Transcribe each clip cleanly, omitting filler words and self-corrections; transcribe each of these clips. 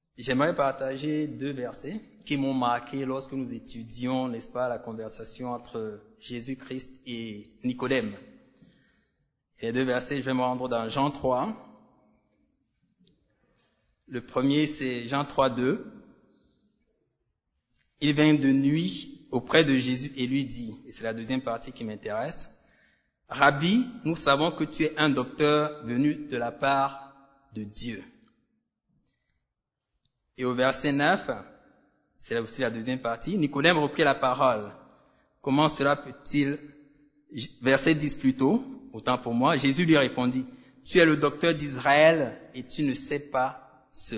J'aimerais partager 2 versets qui m'ont marqué lorsque nous étudions, n'est-ce pas, la conversation entre Jésus-Christ et Nicodème. Et les 2 versets, je vais me rendre dans Jean 3. Le premier, c'est Jean 3, 2. Il vint de nuit auprès de Jésus et lui dit, et c'est la deuxième partie qui m'intéresse, « Rabbi, nous savons que tu es un docteur venu de la part de Dieu. » Et au verset 9, c'est là aussi la deuxième partie, Nicodème reprit la parole. Comment cela peut-il... Verset 10 plutôt, autant pour moi, Jésus lui répondit, « Tu es le docteur d'Israël et tu ne sais pas cela? »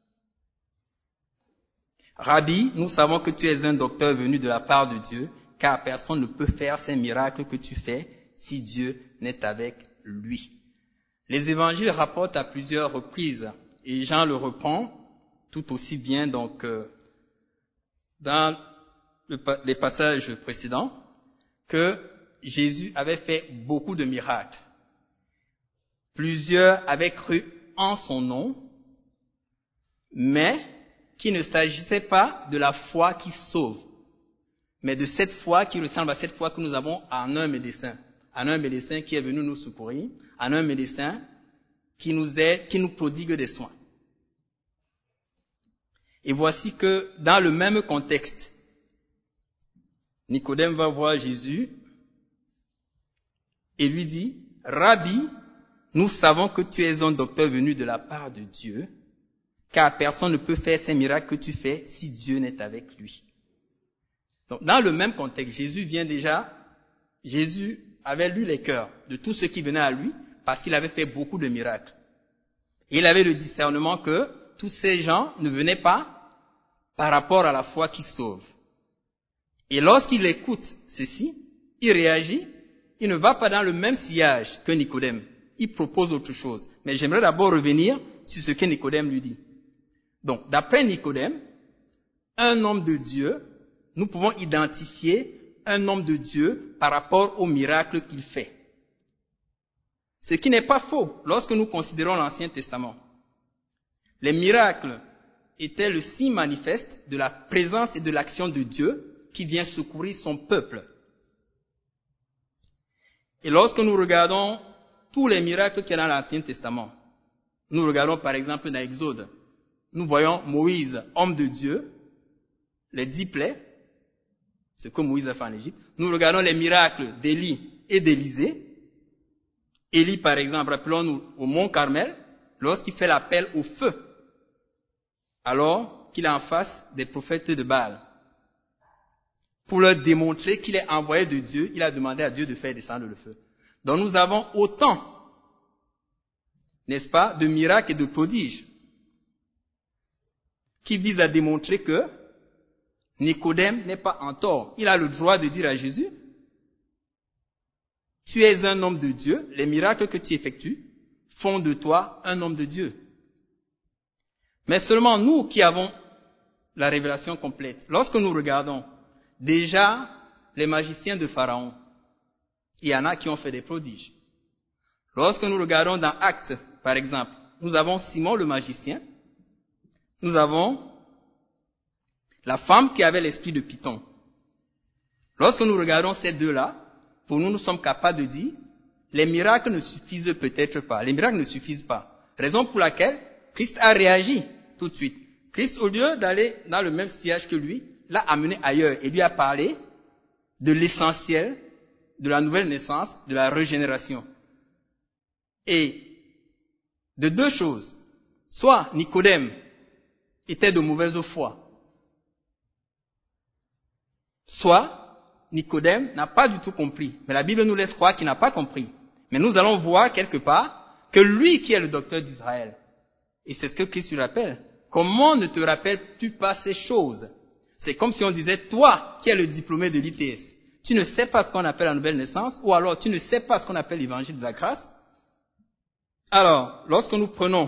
Rabbi, nous savons que tu es un docteur venu de la part de Dieu, car personne ne peut faire ces miracles que tu fais si Dieu n'est avec lui. Les évangiles rapportent à plusieurs reprises, et Jean le reprend tout aussi bien donc dans les passages précédents, que Jésus avait fait beaucoup de miracles. Plusieurs avaient cru en son nom, mais qu'il ne s'agissait pas de la foi qui sauve, mais de cette foi qui ressemble à cette foi que nous avons en un médecin qui est venu nous secourir, en un médecin qui nous aide, qui nous prodigue des soins. Et voici que dans le même contexte, Nicodème va voir Jésus et lui dit, « Rabbi, nous savons que tu es un docteur venu de la part de Dieu, car personne ne peut faire ces miracles que tu fais si Dieu n'est avec lui. » Donc, dans le même contexte, Jésus avait lu les cœurs de tous ceux qui venaient à lui parce qu'il avait fait beaucoup de miracles. Et il avait le discernement que tous ces gens ne venaient pas par rapport à la foi qui sauve. Et lorsqu'il écoute ceci, il réagit, il ne va pas dans le même sillage que Nicodème. Il propose autre chose. Mais j'aimerais d'abord revenir sur ce que Nicodème lui dit. Donc, d'après Nicodème, un homme de Dieu, nous pouvons identifier un homme de Dieu par rapport au miracle qu'il fait. Ce qui n'est pas faux lorsque nous considérons l'Ancien Testament. Les miracles étaient le signe manifeste de la présence et de l'action de Dieu qui vient secourir son peuple. Et lorsque nous regardons tous les miracles qu'il y a dans l'Ancien Testament, nous regardons par exemple dans Exode, nous voyons Moïse, homme de Dieu, les 10 plaies, ce que Moïse a fait en Égypte. Nous regardons les miracles d'Élie et d'Élisée. Élie, par exemple, rappelons-nous au mont Carmel, lorsqu'il fait l'appel au feu, alors qu'il est en face des prophètes de Baal. Pour leur démontrer qu'il est envoyé de Dieu, il a demandé à Dieu de faire descendre le feu. Donc nous avons autant, n'est-ce pas, de miracles et de prodiges qui visent à démontrer que Nicodème n'est pas en tort. Il a le droit de dire à Jésus, tu es un homme de Dieu, les miracles que tu effectues font de toi un homme de Dieu. Mais seulement nous qui avons la révélation complète, lorsque nous regardons déjà les magiciens de Pharaon, il y en a qui ont fait des prodiges. Lorsque nous regardons dans Actes, par exemple, nous avons Simon le magicien, nous avons la femme qui avait l'esprit de Python. Lorsque nous regardons ces deux-là, pour nous, nous sommes capables de dire, les miracles ne suffisent peut-être pas. Les miracles ne suffisent pas. Raison pour laquelle Christ a réagi tout de suite. Christ, au lieu d'aller dans le même sillage que lui, l'a amené ailleurs et lui a parlé de l'essentiel, de la nouvelle naissance, de la régénération. Et de 2 choses. Soit Nicodème était de mauvaise foi, soit Nicodème n'a pas du tout compris. Mais la Bible nous laisse croire qu'il n'a pas compris. Mais nous allons voir quelque part que lui qui est le docteur d'Israël, et c'est ce que Christ lui rappelle, comment ne te rappelles-tu pas ces choses? C'est comme si on disait, toi qui es le diplômé de l'ITS, tu ne sais pas ce qu'on appelle la nouvelle naissance, ou alors tu ne sais pas ce qu'on appelle l'évangile de la grâce. Alors, lorsque nous prenons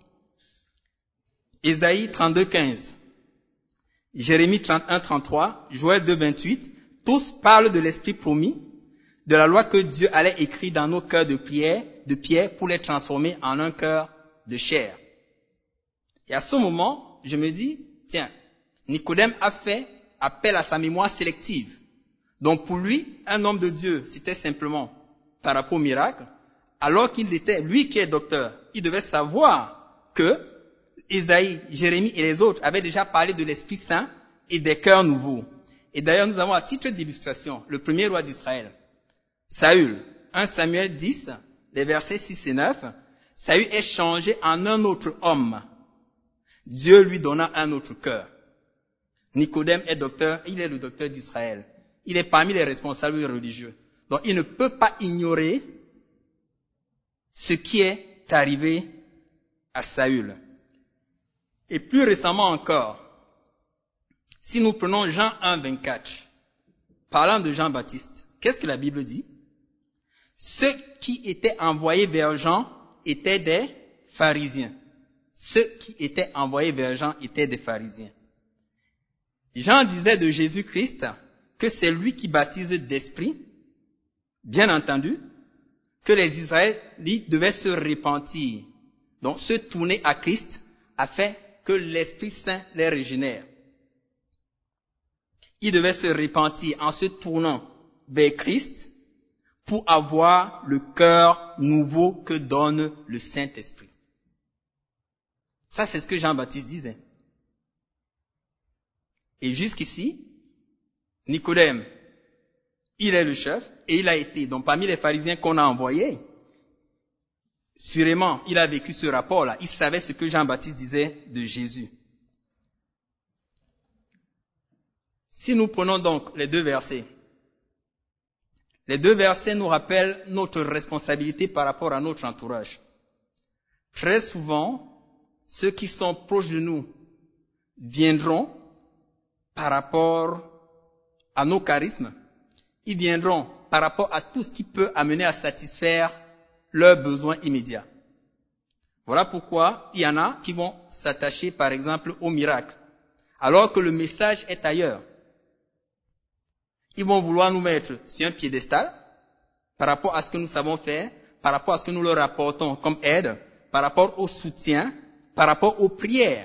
Ésaïe 32:15, Jérémie 31:33, Joël 2:28, tous parlent de l'esprit promis, de la loi que Dieu allait écrire dans nos cœurs de pierre pour les transformer en un cœur de chair. Et à ce moment, je me dis, tiens, Nicodème a fait appel à sa mémoire sélective. Donc pour lui, un homme de Dieu, c'était simplement par rapport au miracle, alors qu'il était, lui qui est docteur, il devait savoir que Ésaïe, Jérémie et les autres avaient déjà parlé de l'Esprit Saint et des cœurs nouveaux. Et d'ailleurs, nous avons à titre d'illustration le premier roi d'Israël, Saül, 1 Samuel 10, les versets 6 et 9, Saül est changé en un autre homme. Dieu lui donna un autre cœur. Nicodème est docteur, il est le docteur d'Israël. Il est parmi les responsables religieux. Donc il ne peut pas ignorer ce qui est arrivé à Saül. Et plus récemment encore, si nous prenons Jean 1, 24, parlant de Jean-Baptiste, qu'est-ce que la Bible dit? Ceux qui étaient envoyés vers Jean étaient des pharisiens. Ceux qui étaient envoyés vers Jean étaient des pharisiens. Jean disait de Jésus-Christ que c'est lui qui baptise d'esprit, bien entendu, que les Israélites devaient se repentir, donc se tourner à Christ afin que l'Esprit Saint les régénère. Ils devaient se repentir en se tournant vers Christ pour avoir le cœur nouveau que donne le Saint-Esprit. Ça, c'est ce que Jean-Baptiste disait. Et jusqu'ici, Nicodème, il est le chef et il a été, donc parmi les pharisiens qu'on a envoyés, sûrement, il a vécu ce rapport-là. Il savait ce que Jean-Baptiste disait de Jésus. Si nous prenons donc les deux versets nous rappellent notre responsabilité par rapport à notre entourage. Très souvent, ceux qui sont proches de nous viendront par rapport à nos charismes, ils viendront par rapport à tout ce qui peut amener à satisfaire leurs besoins immédiats. Voilà pourquoi il y en a qui vont s'attacher par exemple au miracle, alors que le message est ailleurs. Ils vont vouloir nous mettre sur un piédestal par rapport à ce que nous savons faire, par rapport à ce que nous leur apportons comme aide, par rapport au soutien, par rapport aux prières.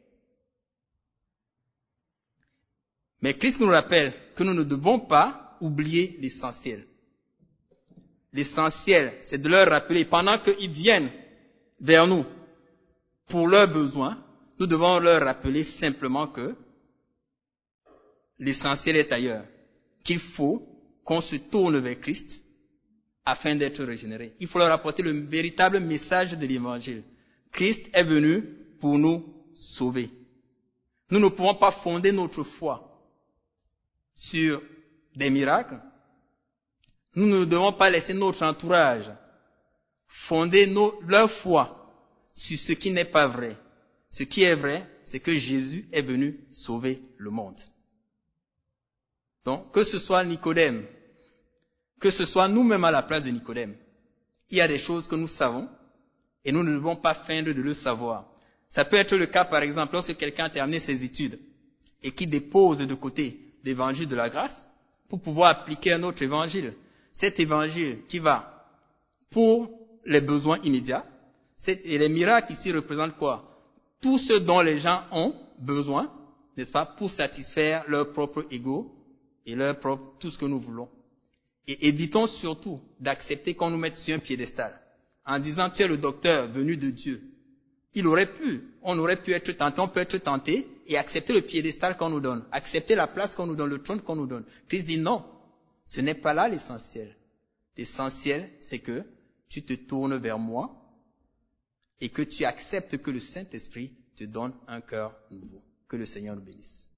Mais Christ nous rappelle que nous ne devons pas oublier l'essentiel. L'essentiel, c'est de leur rappeler, pendant qu'ils viennent vers nous pour leurs besoins, nous devons leur rappeler simplement que l'essentiel est ailleurs, qu'il faut qu'on se tourne vers Christ afin d'être régénéré. Il faut leur apporter le véritable message de l'Évangile. Christ est venu pour nous sauver. Nous ne pouvons pas fonder notre foi sur des miracles. Nous ne devons pas laisser notre entourage fonder leur foi sur ce qui n'est pas vrai. Ce qui est vrai, c'est que Jésus est venu sauver le monde. Donc, que ce soit Nicodème, que ce soit nous-mêmes à la place de Nicodème, il y a des choses que nous savons et nous ne devons pas feindre de le savoir. Ça peut être le cas, par exemple, lorsque quelqu'un a terminé ses études et qui dépose de côté l'évangile de la grâce pour pouvoir appliquer un autre évangile. Cet évangile qui va pour les besoins immédiats. Et les miracles ici représentent quoi? Tout ce dont les gens ont besoin, n'est-ce pas, pour satisfaire leur propre ego et tout ce que nous voulons. Et évitons surtout d'accepter qu'on nous mette sur un piédestal en disant tu es le docteur venu de Dieu. On aurait pu être tenté, on peut être tenté et accepter le piédestal qu'on nous donne, accepter la place qu'on nous donne, le trône qu'on nous donne. Christ dit non, ce n'est pas là l'essentiel. L'essentiel, c'est que tu te tournes vers moi et que tu acceptes que le Saint-Esprit te donne un cœur nouveau. Que le Seigneur nous bénisse.